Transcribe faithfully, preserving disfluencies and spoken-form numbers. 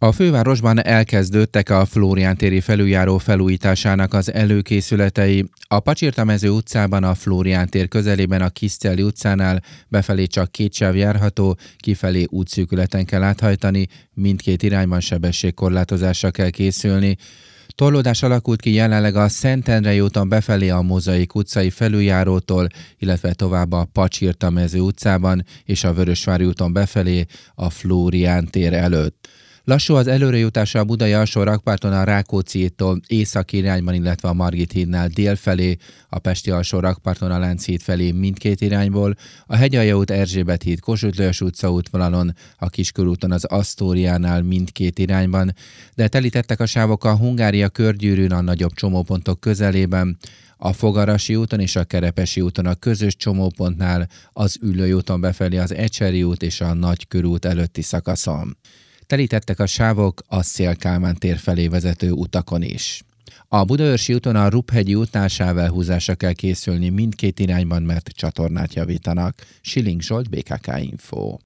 A fővárosban elkezdődtek a Flórián téri felüljáró felújításának az előkészületei. A Pacsirtamező utcában, a Flórián tér közelében a Kiszcelli utcánál befelé csak két sáv járható, kifelé útszűkületen kell áthajtani, mindkét irányban sebességkorlátozásra kell készülni. Torlódás alakult ki jelenleg a Szentendrei úton befelé a Mozaik utcai felüljárótól, illetve tovább a Pacsirtamező utcában és a Vörösvári úton befelé a Flórián tér előtt. Lassú az előrejutása a budai alsó rakparton a Rákóczi hídtól északi irányban, illetve a Margit hídnál dél felé, a pesti alsó rakparton a Lánchíd felé mindkét irányból, a Hegyalja út, Erzsébet híd, Kossuth Lajos utca útvonalon, a Kiskörúton az Asztóriánál mindkét irányban, de telítettek a sávok a Hungária körgyűrűn a nagyobb csomópontok közelében, a Fogarasi úton és a Kerepesi úton a közös csomópontnál, az Üllői úton befelé az Ecseri út és a Nagykörút előtti szakaszon. Telítettek a sávok a Széll-Kálmán tér felé vezető utakon is. A Budaörsi úton a Ruphegyi útnál sávelhúzásra kell készülni mindkét irányban, mert csatornát javítanak. Schilling Zsolt, bé ká ká Info.